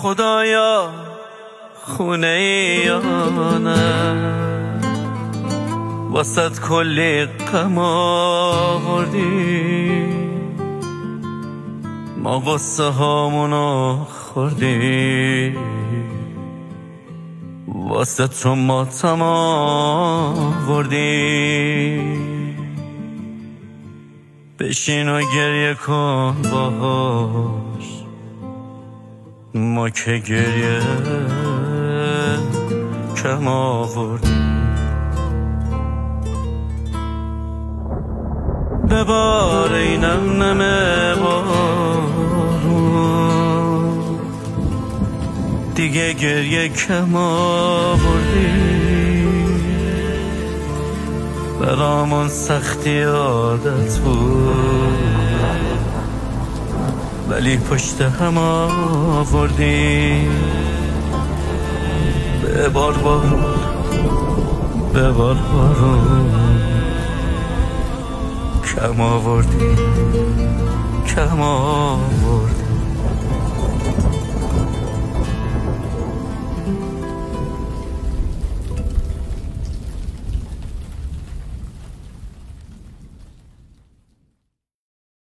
خدایا خونه یا نه، واسط کلی غم آوردی، ما قصه هامونو خوردی، واسه تو ماتم آوردی. بشین و گریه کن باهاش، ما که گریه کم آوردیم. ببار اینم نمه بارون، دیگه گریه کم آوردیم. برامون سختی عادت بود، ولی پشت هم آوردیم. ببار بارون، ببار بارون، کم آوردیم، کم آوردیم.